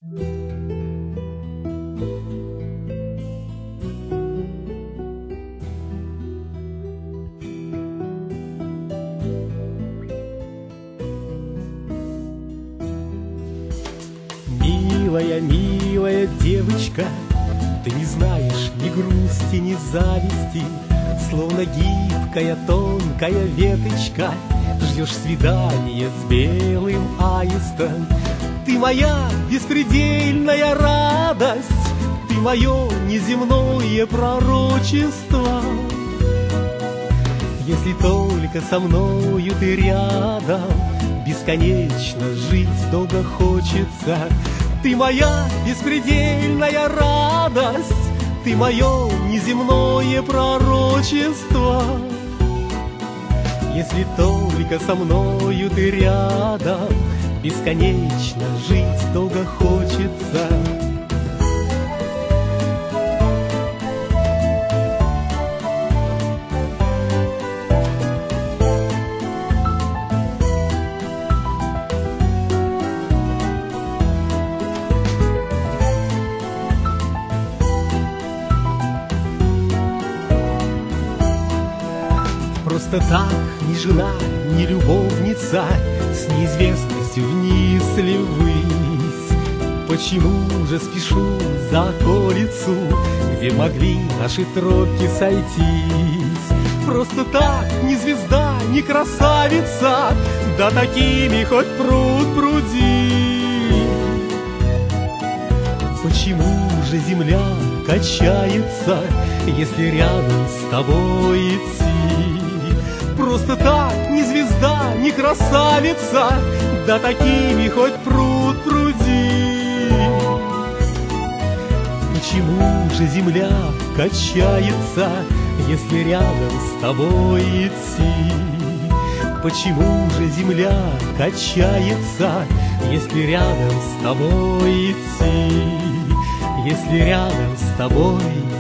Милая, милая девочка, ты не знаешь ни грусти, ни зависти, словно гибкая тонкая веточка, ждешь свидания с белым аистом. Ты моя беспредельная радость, ты мое неземное пророчество. Если только со мною ты рядом, бесконечно жить долго хочется. Ты моя беспредельная радость, ты мое неземное пророчество. Если только со мною ты рядом, бесконечно жить долго хочется. Просто так ни жена, ни любовница с неизвестностью вниз ли ввысь. Почему же спешу за околицу, где могли наши тропки сойтись? Просто так ни звезда, ни красавица, да такими хоть пруд пруди. Почему же земля качается, если рядом с тобой идти? Просто так ни звезда, ни красавица, да такими хоть пруд пруди. Почему же земля качается, если рядом с тобой идти? Почему же земля качается, если рядом с тобой идти? Если рядом с тобой